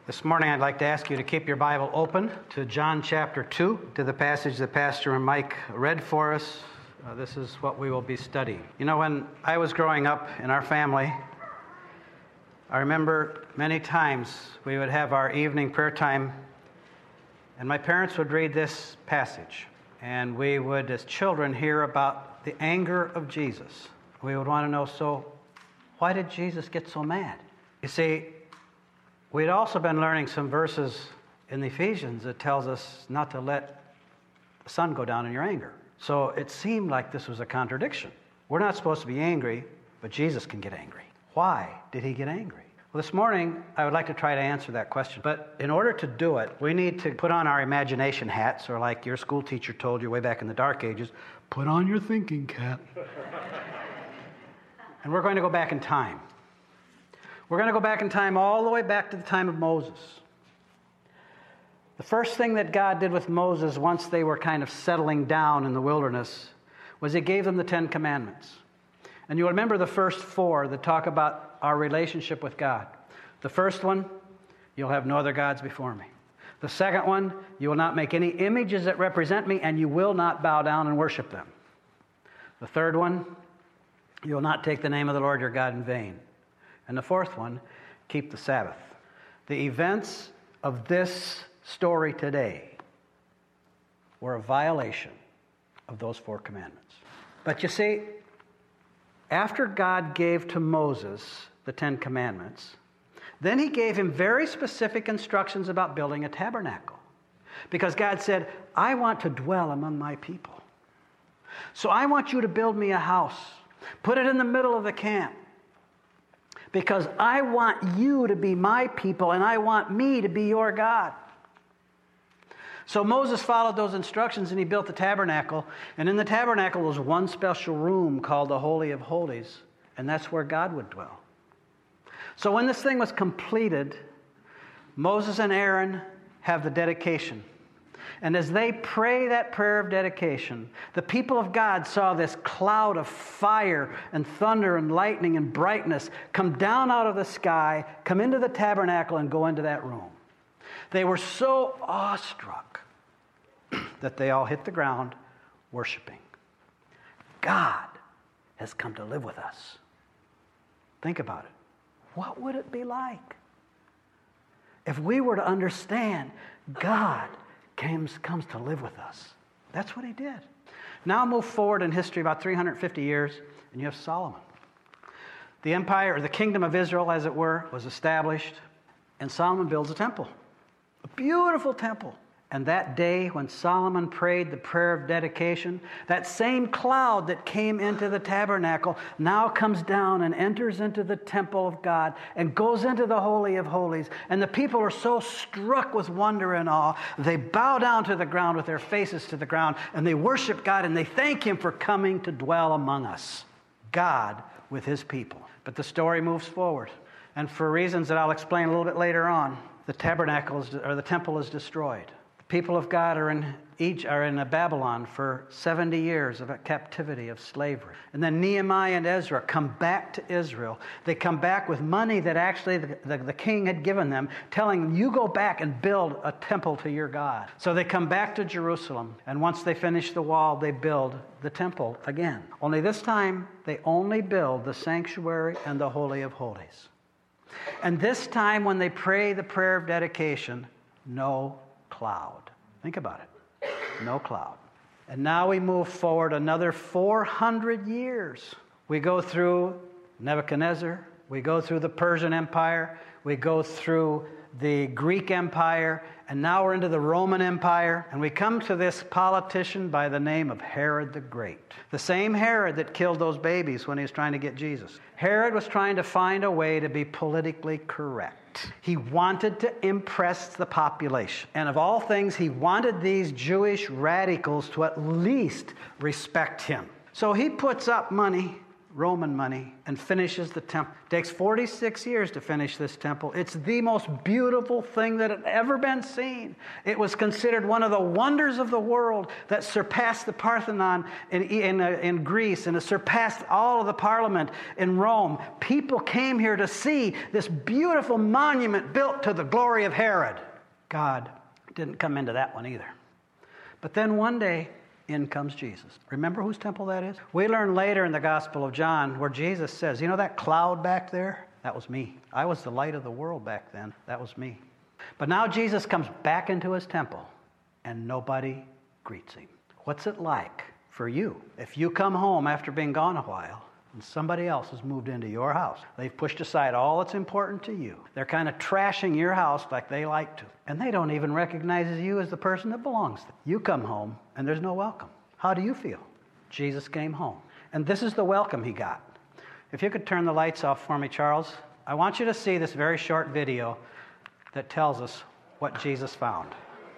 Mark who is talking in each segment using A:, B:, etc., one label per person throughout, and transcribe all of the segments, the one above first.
A: This morning I'd like to ask you to keep your Bible open to John chapter 2, to the passage that Pastor and Mike read for us. This is what we will be studying. You know, when I was growing up in our family, I remember many times we would have our evening prayer time, and my parents would read this passage, and we would, as children, hear about the anger of Jesus. We would want to know, so why did Jesus get so mad? You see, we'd also been learning some verses in the Ephesians that tells us not to let the sun go down in your anger. So it seemed like this was a contradiction. We're not supposed to be angry, but Jesus can get angry. Why did he get angry? Well, this morning, I would like to try to answer that question. But in order to do it, we need to put on our imagination hats, or like your school teacher told you way back in the dark ages, put on your thinking cap. And we're going to go back in time. We're going to go back in time all the way back to the time of Moses. The first thing that God did with Moses once they were kind of settling down in the wilderness was he gave them the 10 Commandments. And you'll remember the first 4 that talk about our relationship with God. The first one, you'll have no other gods before me. The second one, you will not make any images that represent me, and you will not bow down and worship them. The third one, you will not take the name of the Lord your God in vain. And the fourth one, keep the Sabbath. The events of this story today were a violation of those 4 commandments. But you see, after God gave to Moses the 10 commandments, then he gave him very specific instructions about building a tabernacle. Because God said, I want to dwell among my people. So I want you to build me a house. Put it in the middle of the camp. Because I want you to be my people, and I want me to be your God. So Moses followed those instructions, and he built the tabernacle. And in the tabernacle was one special room called the Holy of Holies, and that's where God would dwell. So when this thing was completed, Moses and Aaron have the dedication. And as they pray that prayer of dedication, the people of God saw this cloud of fire and thunder and lightning and brightness come down out of the sky, come into the tabernacle, and go into that room. They were so awestruck that they all hit the ground worshiping. God has come to live with us. Think about it. What would it be like if we were to understand God comes to live with us? That's what he did. Now move forward in history about 350 years, and you have Solomon. The empire, or the kingdom of Israel, as it were, was established, and Solomon builds a temple. A beautiful temple. And that day when Solomon prayed the prayer of dedication, that same cloud that came into the tabernacle now comes down and enters into the temple of God and goes into the Holy of Holies. And the people are so struck with wonder and awe, they bow down to the ground with their faces to the ground, and they worship God and they thank him for coming to dwell among us. God with his people. But the story moves forward. And for reasons that I'll explain a little bit later on, the temple is destroyed. People of God are in Babylon for 70 years of captivity, of slavery. And then Nehemiah and Ezra come back to Israel. They come back with money that actually the king had given them, telling them, you go back and build a temple to your God. So they come back to Jerusalem, and once they finish the wall, they build the temple again. Only this time, they only build the sanctuary and the Holy of Holies. And this time, when they pray the prayer of dedication, no cloud. Think about it. No cloud. And now we move forward another 400 years. We go through Nebuchadnezzar. We go through the Persian Empire. We go through the Greek Empire. And now we're into the Roman Empire. And we come to this politician by the name of Herod the Great. The same Herod that killed those babies when he was trying to get Jesus. Herod was trying to find a way to be politically correct. He wanted to impress the population. And of all things, he wanted these Jewish radicals to at least respect him. So he puts up money Roman money, and finishes the temple. It takes 46 years to finish this temple. It's the most beautiful thing that had ever been seen. It was considered one of the wonders of the world that surpassed the Parthenon in Greece, and it surpassed all of the Parliament in Rome. People came here to see this beautiful monument built to the glory of Herod. God didn't come into that one either. But then one day, in comes Jesus. Remember whose temple that is? We learn later in the Gospel of John where Jesus says, you know that cloud back there? That was me. I was the light of the world back then. That was me. But now Jesus comes back into his temple and nobody greets him. What's it like for you if you come home after being gone a while and somebody else has moved into your house? They've pushed aside all that's important to you. They're kind of trashing your house like they like to. And they don't even recognize you as the person that belongs to them. You come home and there's no welcome. How do you feel? Jesus came home. And this is the welcome he got. If you could turn the lights off for me, Charles. I want you to see this very short video that tells us what Jesus found.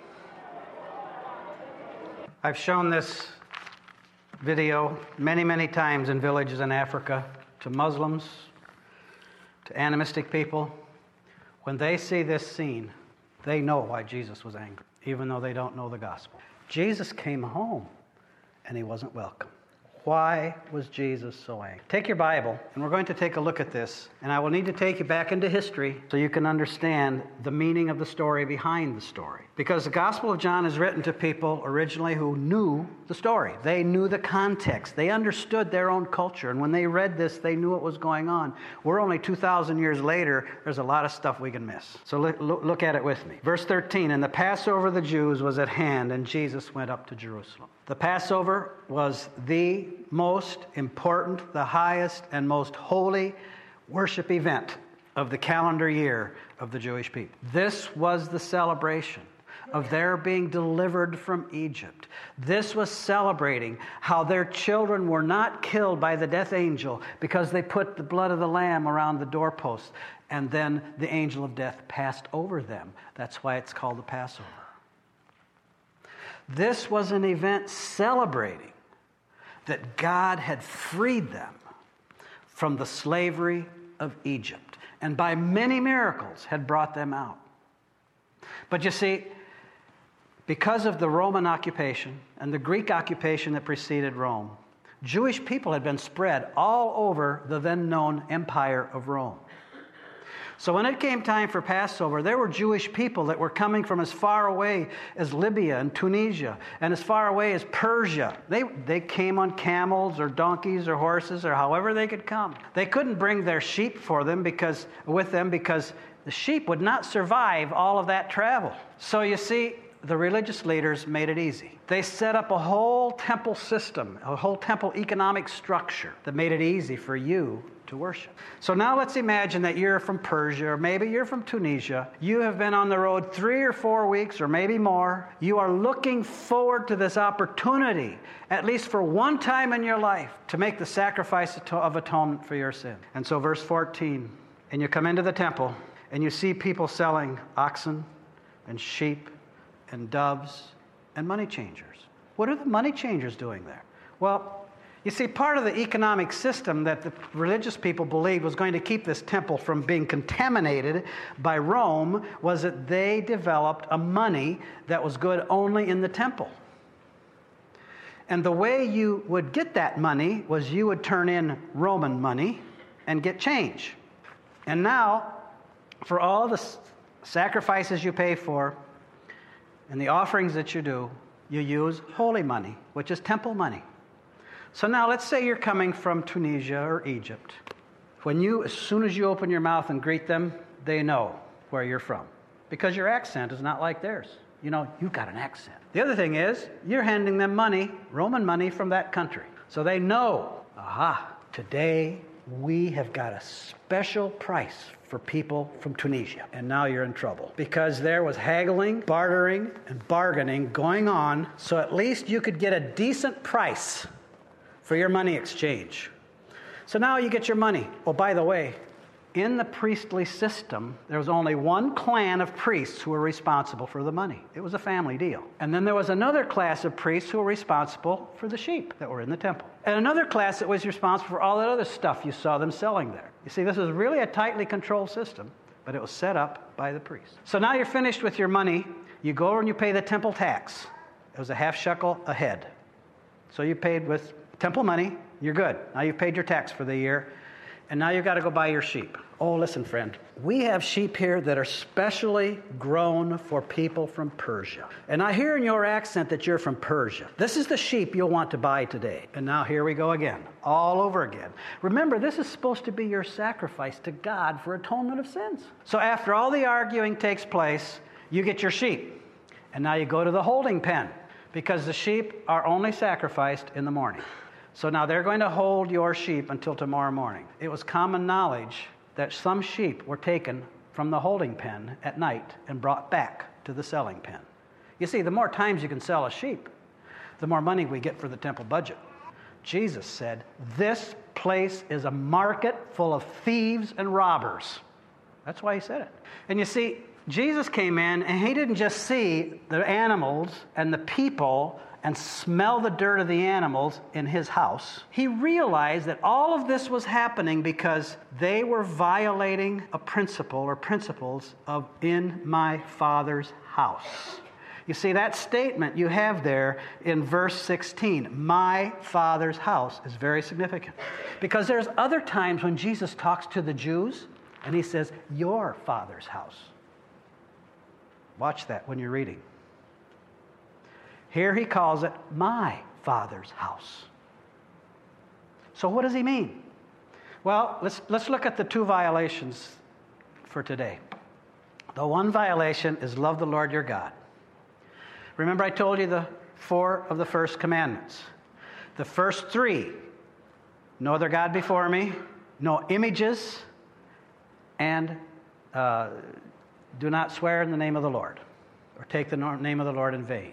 A: I've shown this video many, many times in villages in Africa to Muslims, to animistic people. When they see this scene, they know why Jesus was angry, even though they don't know the gospel. Jesus came home, and he wasn't welcome. Why was Jesus so angry? Take your Bible, and we're going to take a look at this, and I will need to take you back into history so you can understand the meaning of the story behind the story. Because the Gospel of John is written to people originally who knew the story. They knew the context. They understood their own culture, and when they read this, they knew what was going on. We're only 2,000 years later. There's a lot of stuff we can miss. So look at it with me. Verse 13, and the Passover of the Jews was at hand, and Jesus went up to Jerusalem. The Passover was the most important, the highest, and most holy worship event of the calendar year of the Jewish people. This was the celebration of their being delivered from Egypt. This was celebrating how their children were not killed by the death angel because they put the blood of the lamb around the doorpost, and then the angel of death passed over them. That's why it's called the Passover. This was an event celebrating that God had freed them from the slavery of Egypt, and by many miracles had brought them out. But you see, because of the Roman occupation and the Greek occupation that preceded Rome, Jewish people had been spread all over the then known Empire of Rome. So when it came time for Passover, there were Jewish people that were coming from as far away as Libya and Tunisia and as far away as Persia. They came on camels or donkeys or horses or however they could come. They couldn't bring their sheep with them because the sheep would not survive all of that travel. So you see, the religious leaders made it easy. They set up a whole temple system, a whole temple economic structure that made it easy for you to worship. So now let's imagine that you're from Persia, or maybe you're from Tunisia. You have been on the road 3 or 4 weeks, or maybe more. You are looking forward to this opportunity, at least for one time in your life, to make the sacrifice of atonement for your sin. And so verse 14, and you come into the temple, and you see people selling oxen and sheep and doves and money changers. What are the money changers doing there? Well, you see, part of the economic system that the religious people believed was going to keep this temple from being contaminated by Rome was that they developed a money that was good only in the temple. And the way you would get that money was you would turn in Roman money and get change. And now, for all the sacrifices you pay for and the offerings that you do, you use holy money, which is temple money. So now let's say you're coming from Tunisia or Egypt. As soon as you open your mouth and greet them, they know where you're from because your accent is not like theirs. You know, you've got an accent. The other thing is, you're handing them money, Roman money from that country. So they know, today we have got a special price for people from Tunisia. And now you're in trouble because there was haggling, bartering, and bargaining going on, so at least you could get a decent price for your money exchange. So now you get your money. Oh, by the way, in the priestly system, there was only one clan of priests who were responsible for the money. It was a family deal. And then there was another class of priests who were responsible for the sheep that were in the temple. And another class that was responsible for all that other stuff you saw them selling there. You see, this was really a tightly controlled system, but it was set up by the priests. So now you're finished with your money. You go and you pay the temple tax. It was a half shekel a head. So you paid with temple money. You're good. Now you've paid your tax for the year. And now you've got to go buy your sheep. Oh, listen, friend. We have sheep here that are specially grown for people from Persia. And I hear in your accent that you're from Persia. This is the sheep you'll want to buy today. And now here we go again, all over again. Remember, this is supposed to be your sacrifice to God for atonement of sins. So after all the arguing takes place, you get your sheep. And now you go to the holding pen, because the sheep are only sacrificed in the morning. So now they're going to hold your sheep until tomorrow morning. It was common knowledge that some sheep were taken from the holding pen at night and brought back to the selling pen. You see, the more times you can sell a sheep, the more money we get for the temple budget. Jesus said, this place is a market full of thieves and robbers. That's why he said it. And you see, Jesus came in and he didn't just see the animals and the people and smell the dirt of the animals in his house. He realized that all of this was happening because they were violating a principle or principles of in my Father's house. You see, that statement you have there in verse 16, my Father's house, is very significant. Because there's other times when Jesus talks to the Jews and he says, your Father's house. Watch that when you're reading. Here he calls it my Father's house. So what does he mean? Well, let's look at the two violations for today. The one violation is love the Lord your God. Remember I told you the 4 of the first commandments. The first 3, no other God before me, no images, and do not swear in the name of the Lord or take the name of the Lord in vain.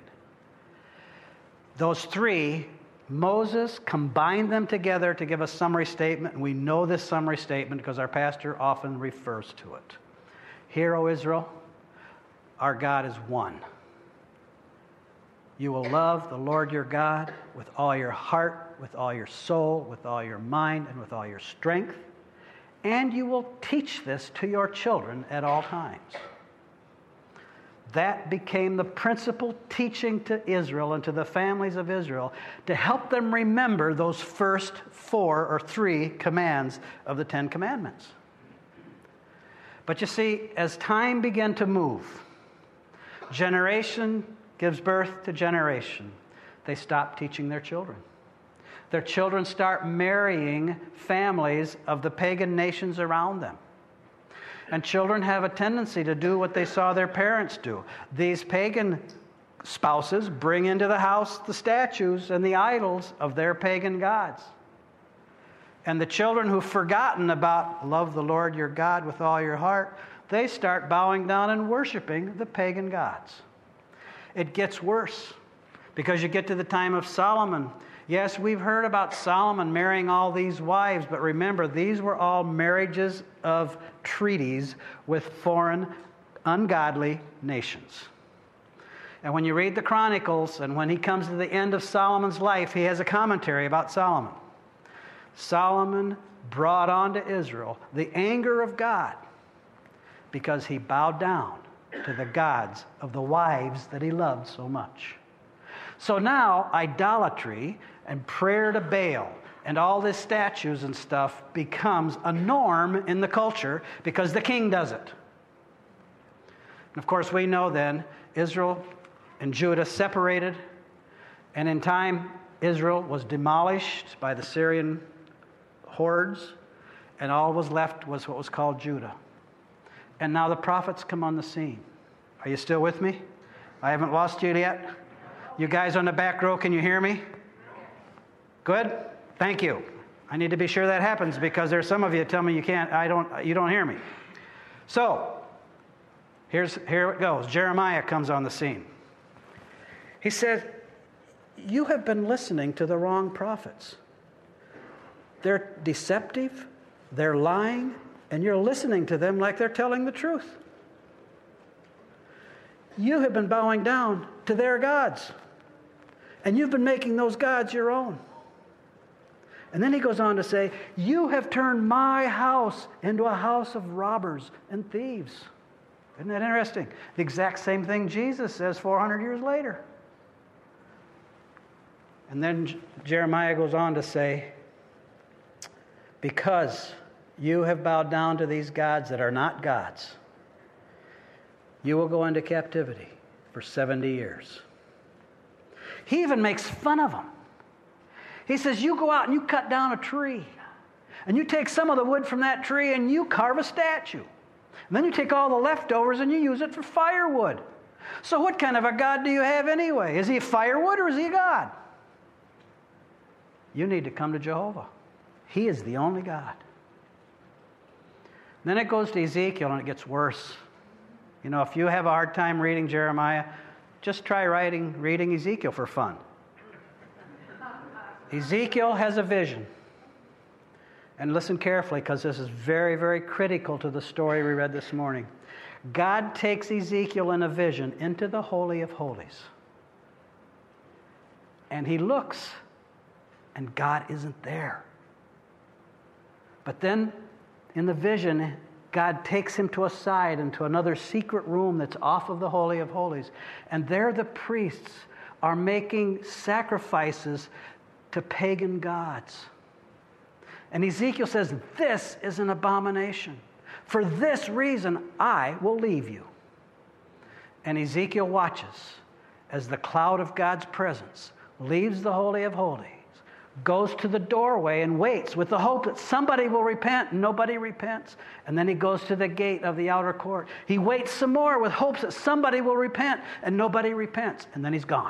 A: Those 3, Moses combined them together to give a summary statement, and we know this summary statement because our pastor often refers to it. Hear, O Israel, our God is one. You will love the Lord your God with all your heart, with all your soul, with all your mind, and with all your strength, and you will teach this to your children at all times. That became the principal teaching to Israel and to the families of Israel to help them remember those first 4 or 3 commands of the 10 Commandments. But you see, as time began to move, generation gives birth to generation, they stop teaching their children. Their children start marrying families of the pagan nations around them. And children have a tendency to do what they saw their parents do. These pagan spouses bring into the house the statues and the idols of their pagan gods. And the children who've forgotten about love the Lord your God with all your heart, they start bowing down and worshiping the pagan gods. It gets worse because you get to the time of Solomon. Yes, we've heard about Solomon marrying all these wives, but remember, these were all marriages of treaties with foreign, ungodly nations. And when you read the Chronicles, and when he comes to the end of Solomon's life, he has a commentary about Solomon. Solomon brought on to Israel the anger of God because he bowed down to the gods of the wives that he loved so much. So now idolatry and prayer to Baal and all these statues and stuff becomes a norm in the culture because the king does it. And of course we know then Israel and Judah separated, and in time Israel was demolished by the Syrian hordes, and all was left was what was called Judah. And now the prophets come on the scene. Are you still with me? I haven't lost you yet? You guys on the back row, can you hear me? Good? Thank you. I need to be sure that happens because there's some of you that tell me you don't hear me. So, here it goes. Jeremiah comes on the scene. He says, you have been listening to the wrong prophets. They're deceptive, they're lying, and you're listening to them like they're telling the truth. You have been bowing down to their gods, and you've been making those gods your own. And then he goes on to say, you have turned my house into a house of robbers and thieves. Isn't that interesting? The exact same thing Jesus says 400 years later. And then Jeremiah goes on to say, because you have bowed down to these gods that are not gods, you will go into captivity for 70 years. He even makes fun of them. He says, you go out and you cut down a tree, and you take some of the wood from that tree and you carve a statue. And then you take all the leftovers and you use it for firewood. So what kind of a God do you have anyway? Is he firewood or is he a God? You need to come to Jehovah. He is the only God. Then it goes to Ezekiel and it gets worse. You know, if you have a hard time reading Jeremiah, just try reading Ezekiel for fun. Ezekiel has a vision. And listen carefully, because this is very, very critical to the story we read this morning. God takes Ezekiel in a vision into the Holy of Holies. And he looks, and God isn't there. But then, in the vision, God takes him to a side into another secret room that's off of the Holy of Holies. And there the priests are making sacrifices to pagan gods. And Ezekiel says, this is an abomination. For this reason, I will leave you. And Ezekiel watches as the cloud of God's presence leaves the Holy of Holies, goes to the doorway and waits with the hope that somebody will repent, and nobody repents. And then he goes to the gate of the outer court. He waits some more with hopes that somebody will repent, and nobody repents. And then he's gone.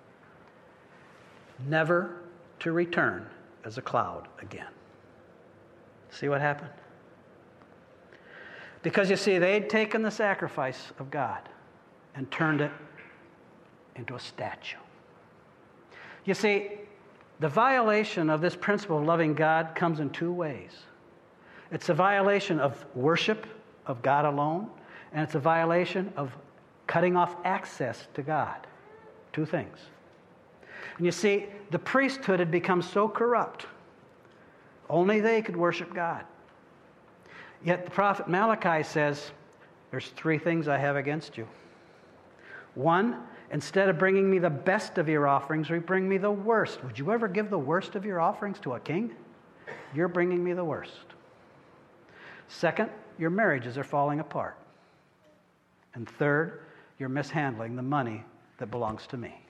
A: Never to return as a cloud again. See what happened? Because you see, they'd taken the sacrifice of God and turned it into a statue. You see, the violation of this principle of loving God comes in two ways. It's a violation of worship of God alone, and it's a violation of cutting off access to God. Two things. And you see, the priesthood had become so corrupt, only they could worship God. Yet the prophet Malachi says, there's three things I have against you. One, instead of bringing me the best of your offerings, you bring me the worst. Would you ever give the worst of your offerings to a king? You're bringing me the worst. Second, your marriages are falling apart. And third, you're mishandling the money that belongs to me.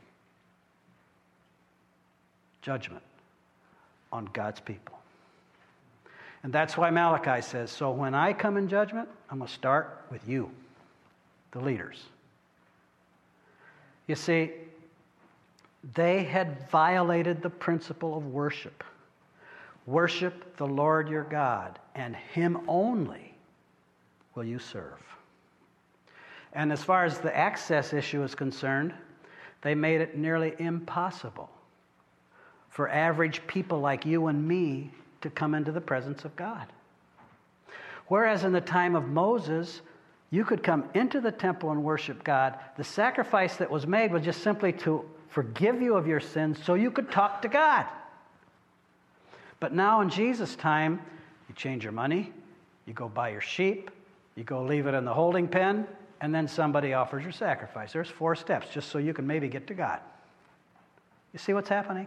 A: Judgment on God's people. And that's why Malachi says, so when I come in judgment, I'm going to start with you, the leaders. You see, they had violated the principle of worship. Worship the Lord your God, and Him only will you serve. And as far as the access issue is concerned, they made it nearly impossible for average people like you and me to come into the presence of God. Whereas in the time of Moses, you could come into the temple and worship God. The sacrifice that was made was just simply to forgive you of your sins so you could talk to God. But now in Jesus' time, you change your money, you go buy your sheep, you go leave it in the holding pen, and then somebody offers your sacrifice. There's 4 steps just so you can maybe get to God. You see what's happening?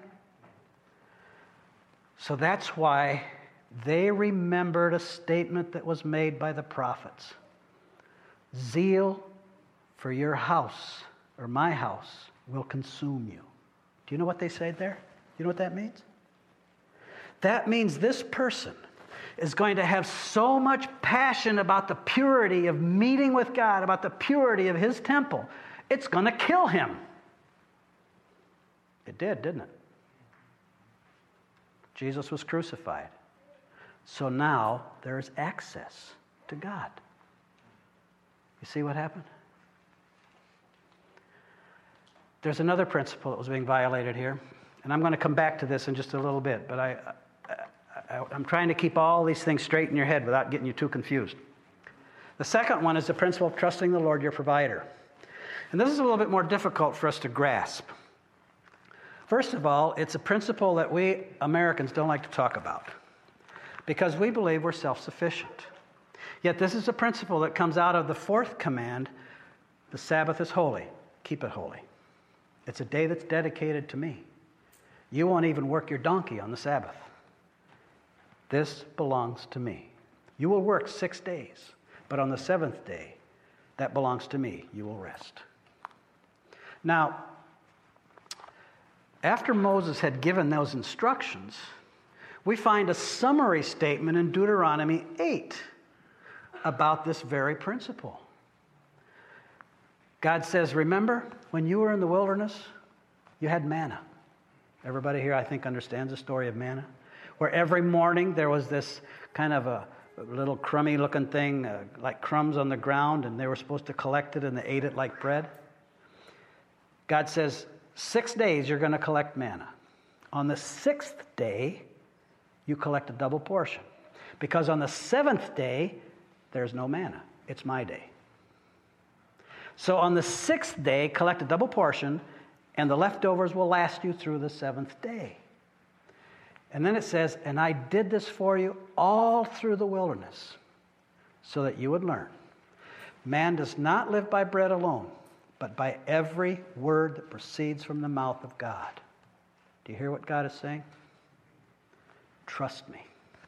A: So that's why they remembered a statement that was made by the prophets. Zeal for your house, or my house, will consume you. Do you know what they said there? You know what that means? That means this person is going to have so much passion about the purity of meeting with God, about the purity of His temple, it's going to kill him. It did, didn't it? Jesus was crucified. So now there is access to God. You see what happened? There's another principle that was being violated here, and I'm going to come back to this in just a little bit, but I I'm trying to keep all these things straight in your head without getting you too confused. The second one is the principle of trusting the Lord your provider. And this is a little bit more difficult for us to grasp. First of all, it's a principle that we Americans don't like to talk about because we believe we're self-sufficient. Yet this is a principle that comes out of the fourth command, the Sabbath is holy, keep it holy. It's a day that's dedicated to me. You won't even work your donkey on the Sabbath. This belongs to me. You will work 6 days, but on the seventh day, that belongs to me. You will rest. Now, after Moses had given those instructions, we find a summary statement in Deuteronomy 8 about this very principle. God says, remember, when you were in the wilderness, you had manna. Everybody here, I think, understands the story of manna, where every morning there was this kind of a little crummy-looking thing, like crumbs on the ground, and they were supposed to collect it, and they ate it like bread. God says, 6 days you're going to collect manna. On the sixth day, you collect a double portion. Because on the seventh day, there's no manna. It's my day. So on the sixth day, collect a double portion, and the leftovers will last you through the seventh day. And then it says, and I did this for you all through the wilderness, so that you would learn. Man does not live by bread alone, but by every word that proceeds from the mouth of God. Do you hear what God is saying? Trust me.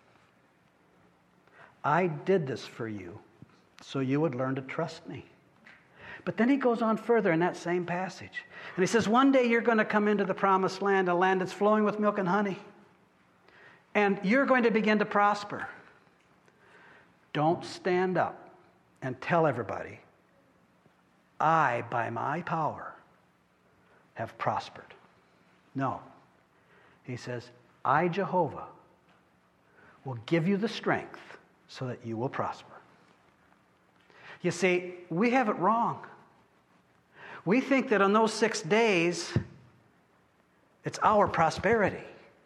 A: I did this for you, so you would learn to trust me. But then he goes on further in that same passage. And he says, one day you're going to come into the promised land, a land that's flowing with milk and honey. And you're going to begin to prosper. Don't stand up and tell everybody, I, by my power, have prospered. No. He says, I, Jehovah, will give you the strength so that you will prosper. You see, we have it wrong. We think that on those 6 days, it's our prosperity.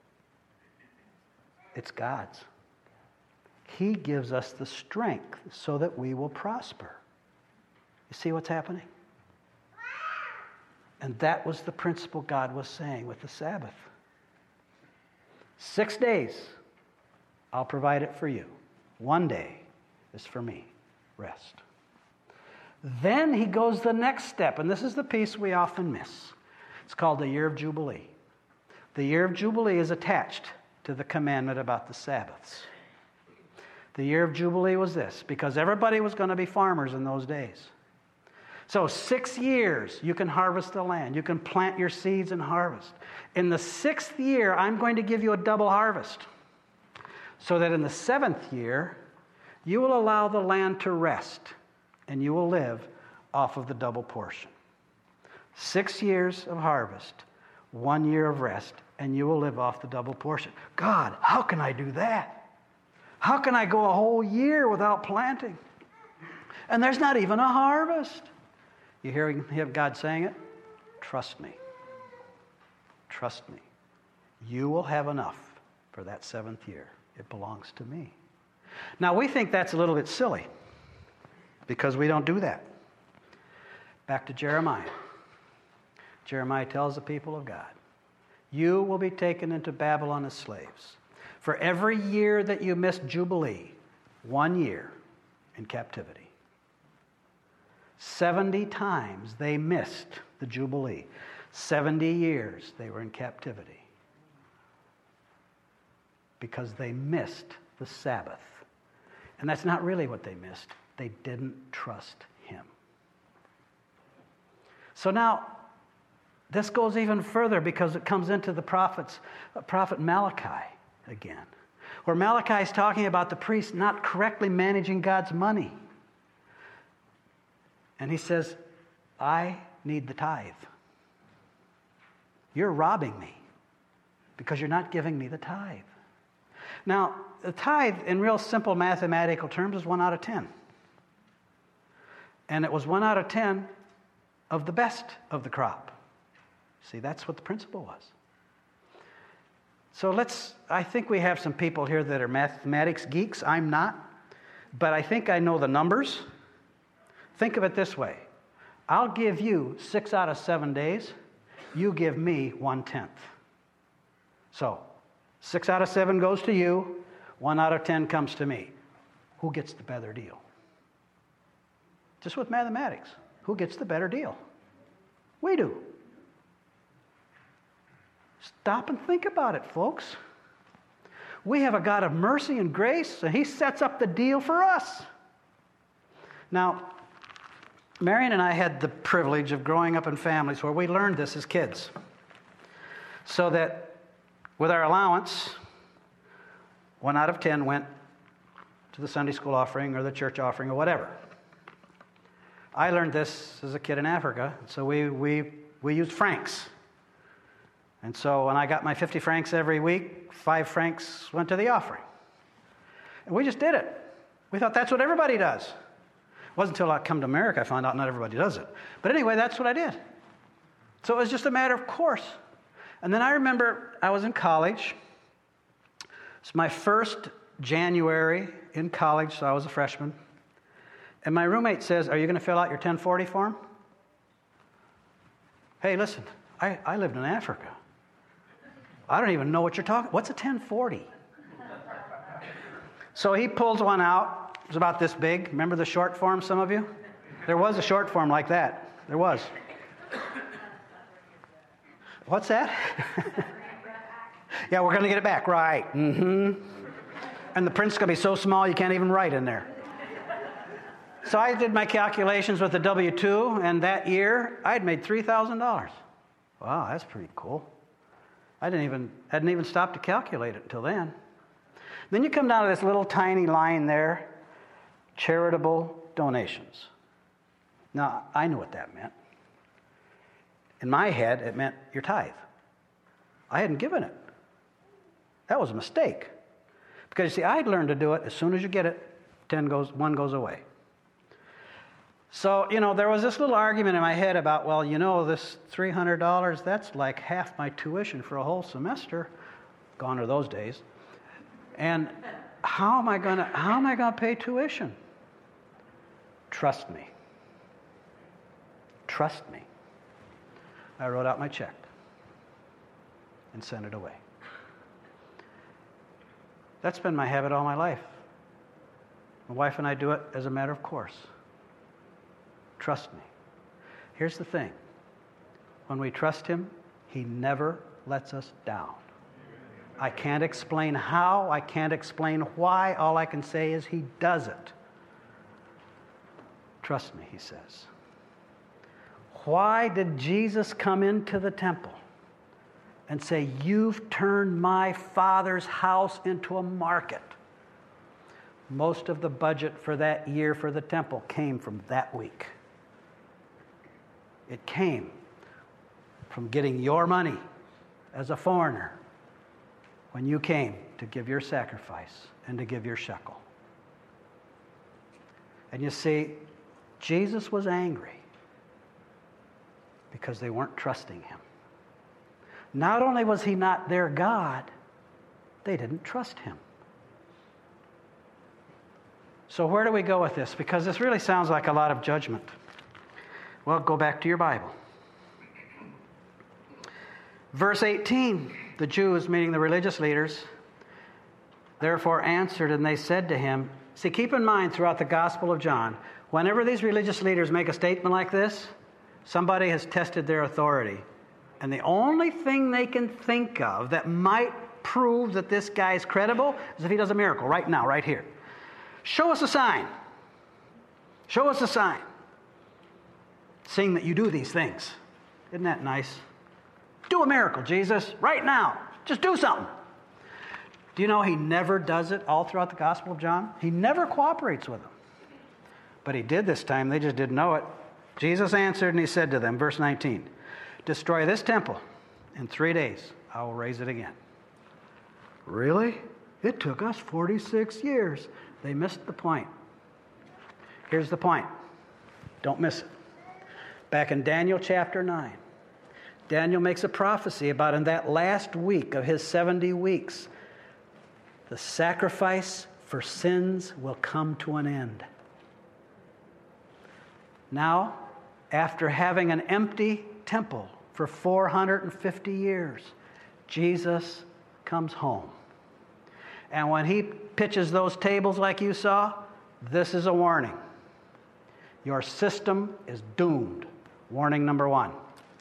A: It's God's. He gives us the strength so that we will prosper. You see what's happening? And that was the principle God was saying with the Sabbath. 6 days, I'll provide it for you. 1 day is for me. Rest. Then he goes the next step, and this is the piece we often miss. It's called the year of Jubilee. The year of Jubilee is attached to the commandment about the Sabbaths. The year of Jubilee was this, because everybody was going to be farmers in those days. So 6 years, you can harvest the land. You can plant your seeds and harvest. In the 6th year, I'm going to give you a double harvest, so that in the 7th year, you will allow the land to rest, and you will live off of the double portion. 6 years of harvest, 1 year of rest, and you will live off the double portion. God, how can I do that? How can I go a whole year without planting? And there's not even a harvest. You hear God saying it? Trust me. Trust me. You will have enough for that 7th year. It belongs to me. Now, we think that's a little bit silly because we don't do that. Back to Jeremiah. Jeremiah tells the people of God, you will be taken into Babylon as slaves. For every year that you miss Jubilee, 1 year in captivity. 70 times they missed the Jubilee. 70 years they were in captivity. Because they missed the Sabbath. And that's not really what they missed. They didn't trust him. So now, this goes even further because it comes into the prophet Malachi again, where Malachi is talking about the priests not correctly managing God's money. And he says, I need the tithe. You're robbing me because you're not giving me the tithe. Now, the tithe, in real simple mathematical terms, is 1 out of 10. And it was 1 out of 10 of the best of the crop. See, that's what the principle was. So I think we have some people here that are mathematics geeks. I'm not. But I think I know the numbers. Think of it this way. I'll give you 6 out of 7 days. You give me 1/10. So 6 out of 7 goes to you. 1 out of 10 comes to me. Who gets the better deal? Just with mathematics. Who gets the better deal? We do. Stop and think about it, folks. We have a God of mercy and grace, and He sets up the deal for us. Now, Marion and I had the privilege of growing up in families where we learned this as kids. So that with our allowance, 1 out of 10 went to the Sunday school offering or the church offering or whatever. I learned this as a kid in Africa, so we used francs. And so when I got my 50 francs every week, 5 francs went to the offering. And we just did it. We thought that's what everybody does. It wasn't until I come to America I found out not everybody does it. But anyway, that's what I did. So it was just a matter of course. And then I remember I was in college. It's my first January in college, so I was a freshman. And my roommate says, "Are you going to fill out your 1040 form?" Hey, listen, I lived in Africa. I don't even know what you're talking. What's a 1040? So he pulls one out. It was about this big. Remember the short form, some of you? There was a short form like that. There was. What's that? Yeah, we're going to get it back. Right. Mm-hmm. And the print's going to be so small you can't even write in there. So I did my calculations with the W-2, and that year I'd made $3,000. Wow, that's pretty cool. I hadn't even stopped to calculate it until then. Then you come down to this little tiny line there, charitable donations. Now, I knew what that meant. In my head, it meant your tithe. I hadn't given it. That was a mistake. Because, you see, I'd learned to do it as soon as you get it, 1 goes away. So, there was this little argument in my head about, this $300, that's like half my tuition for a whole semester. Gone are those days. And how am I going to pay tuition? Trust me. Trust me. I wrote out my check and sent it away. That's been my habit all my life. My wife and I do it as a matter of course. Trust me. Here's the thing. When we trust Him, He never lets us down. I can't explain how. I can't explain why. All I can say is He does it. Trust me, He says. Why did Jesus come into the temple and say, "You've turned my Father's house into a market"? Most of the budget for that year for the temple came from that week. It came from getting your money as a foreigner when you came to give your sacrifice and to give your shekel. And you see, Jesus was angry because they weren't trusting Him. Not only was He not their God, they didn't trust Him. So where do we go with this? Because this really sounds like a lot of judgment. Well, go back to your Bible. Verse 18, the Jews, meaning the religious leaders, therefore answered, and they said to him, see, keep in mind throughout the Gospel of John, whenever these religious leaders make a statement like this, somebody has tested their authority. And the only thing they can think of that might prove that this guy is credible is if he does a miracle right now, right here. Show us a sign. Show us a sign. Seeing that you do these things. Isn't that nice? Do a miracle, Jesus, right now. Just do something. Do you know He never does it all throughout the Gospel of John? He never cooperates with them. But He did this time. They just didn't know it. Jesus answered and He said to them, verse 19, destroy this temple. In 3 days, I will raise it again. Really? It took us 46 years. They missed the point. Here's the point. Don't miss it. Back in Daniel chapter 9, Daniel makes a prophecy about in that last week of his 70 weeks, the sacrifice for sins will come to an end. Now, after having an empty temple for 450 years, Jesus comes home. And when he pitches those tables like you saw, this is a warning. Your system is doomed. Warning number 1.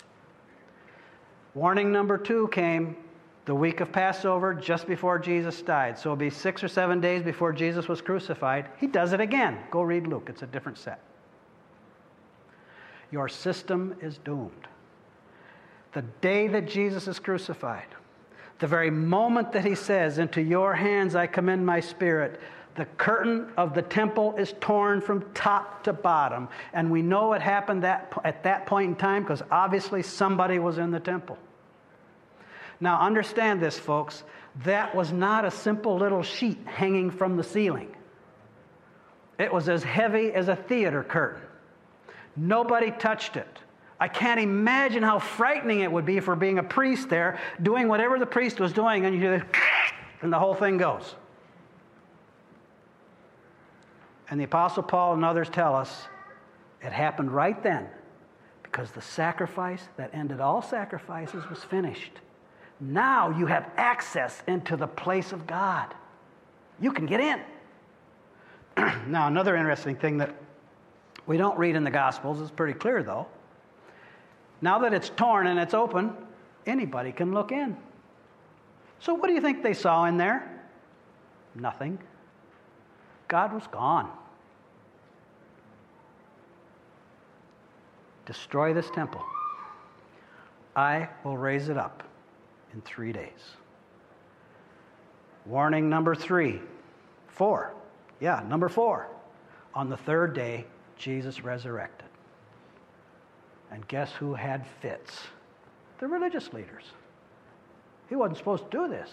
A: Warning number 2 came the week of Passover, just before Jesus died. So it'll be 6 or 7 days before Jesus was crucified. He does it again. Go read Luke. It's a different set. Your system is doomed. The day that Jesus is crucified, the very moment that he says, "Into your hands I commend my spirit," the curtain of the temple is torn from top to bottom. And we know it happened at that point in time because obviously somebody was in the temple. Now understand this, folks. That was not a simple little sheet hanging from the ceiling. It was as heavy as a theater curtain. Nobody touched it. I can't imagine how frightening it would be for being a priest there, doing whatever the priest was doing, and you hear this, and the whole thing goes. And the Apostle Paul and others tell us it happened right then because the sacrifice that ended all sacrifices was finished. Now you have access into the place of God. You can get in. Now, another interesting thing that we don't read in the Gospels, is pretty clear though. Now that it's torn and it's open, anybody can look in. So what do you think they saw in there? Nothing. God was gone. Destroy this temple. I will raise it up in 3 days. Warning number 4. Number 4. On the 3rd day, Jesus resurrected. And guess who had fits? The religious leaders. He wasn't supposed to do this.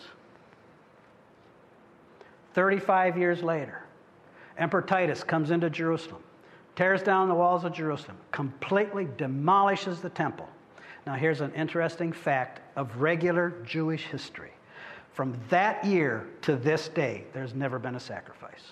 A: 35 years later, Emperor Titus comes into Jerusalem, tears down the walls of Jerusalem, completely demolishes the temple. Now here's an interesting fact of regular Jewish history. From that year to this day, there's never been a sacrifice.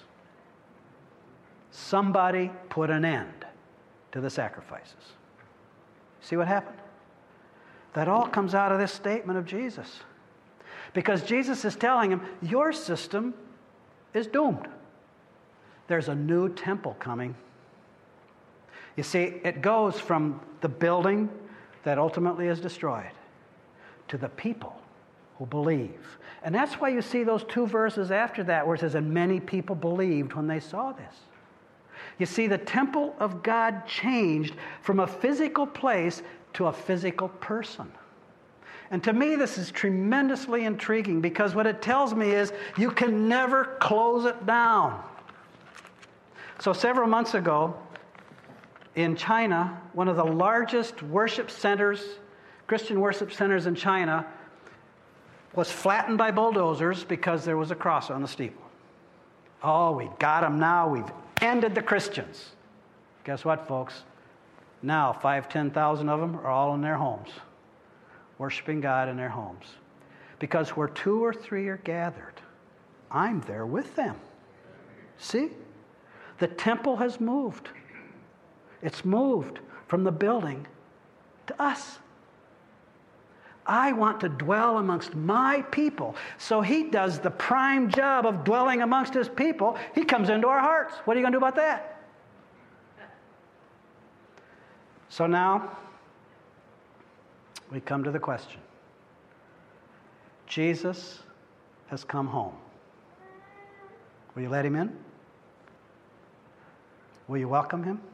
A: Somebody put an end to the sacrifices. See what happened? That all comes out of this statement of Jesus. Because Jesus is telling him, your system is doomed. There's a new temple coming. You see, it goes from the building that ultimately is destroyed to the people who believe. And that's why you see those 2 verses after that where it says, and many people believed when they saw this. You see, the temple of God changed from a physical place to a physical person. And to me, this is tremendously intriguing because what it tells me is you can never close it down. So several months ago, in China, one of the largest worship centers, Christian worship centers in China, was flattened by bulldozers because there was a cross on the steeple. Oh, we got them now. We've ended the Christians. Guess what, folks? Now, 5,000-10,000 of them are all in their homes, worshiping God in their homes. Because where 2 or 3 are gathered, I'm there with them. See? The temple has moved. It's moved from the building to us. I want to dwell amongst my people. So he does the prime job of dwelling amongst his people. He comes into our hearts. What are you going to do about that? So now, we come to the question. Jesus has come home. Will you let him in? Will you welcome him?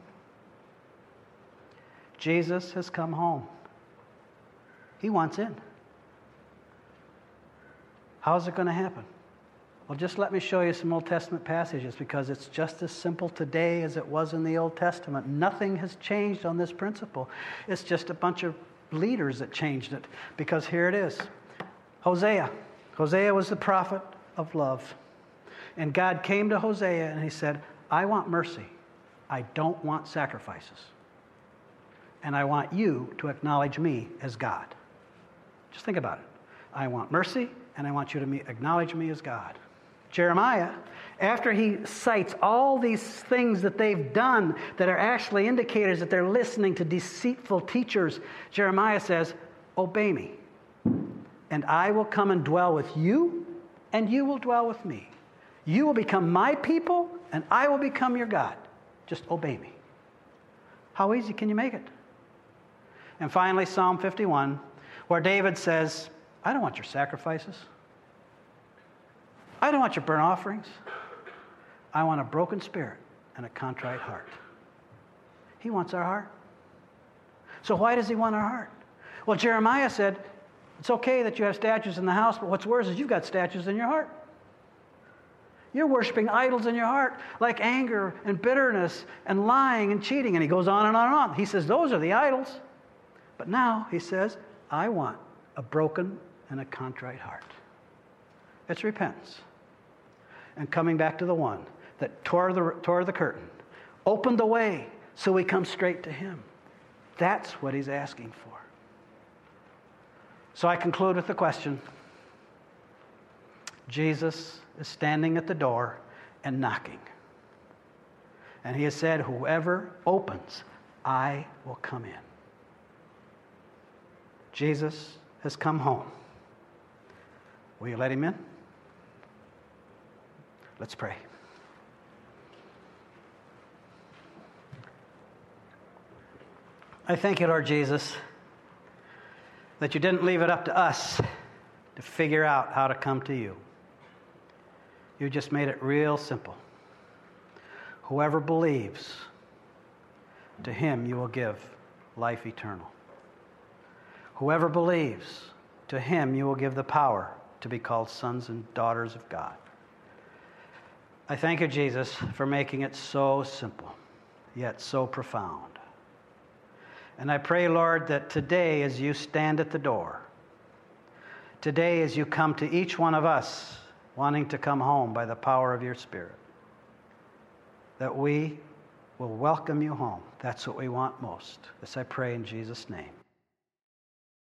A: Jesus has come home. He wants in. How is it going to happen? Well, just let me show you some Old Testament passages because it's just as simple today as it was in the Old Testament. Nothing has changed on this principle. It's just a bunch of leaders that changed it because here it is. Hosea. Hosea was the prophet of love. And God came to Hosea and he said, I want mercy. I don't want sacrifices. And I want you to acknowledge me as God. Just think about it. I want mercy, and I want you to acknowledge me as God. Jeremiah, after he cites all these things that they've done that are actually indicators that they're listening to deceitful teachers, Jeremiah says, obey me, and I will come and dwell with you, and you will dwell with me. You will become my people, and I will become your God. Just obey me. How easy can you make it? And finally, Psalm 51, where David says, I don't want your sacrifices. I don't want your burnt offerings. I want a broken spirit and a contrite heart. He wants our heart. So why does he want our heart? Well, Jeremiah said, it's okay that you have statues in the house, but what's worse is you've got statues in your heart. You're worshiping idols in your heart, like anger and bitterness and lying and cheating. And he goes on and on and on. He says, those are the idols. But now he says, I want a broken and a contrite heart. It's repentance. And coming back to the one that tore the curtain, opened the way so we come straight to him. That's what he's asking for. So I conclude with the question. Jesus is standing at the door and knocking. And he has said, whoever opens, I will come in. Jesus has come home. Will you let him in? Let's pray. I thank you, Lord Jesus, that you didn't leave it up to us to figure out how to come to you. You just made it real simple. Whoever believes, to him you will give life eternal. Whoever believes, to him you will give the power to be called sons and daughters of God. I thank you, Jesus, for making it so simple, yet so profound. And I pray, Lord, that today as you stand at the door, today as you come to each one of us wanting to come home by the power of your Spirit, that we will welcome you home. That's what we want most. This I pray in Jesus' name.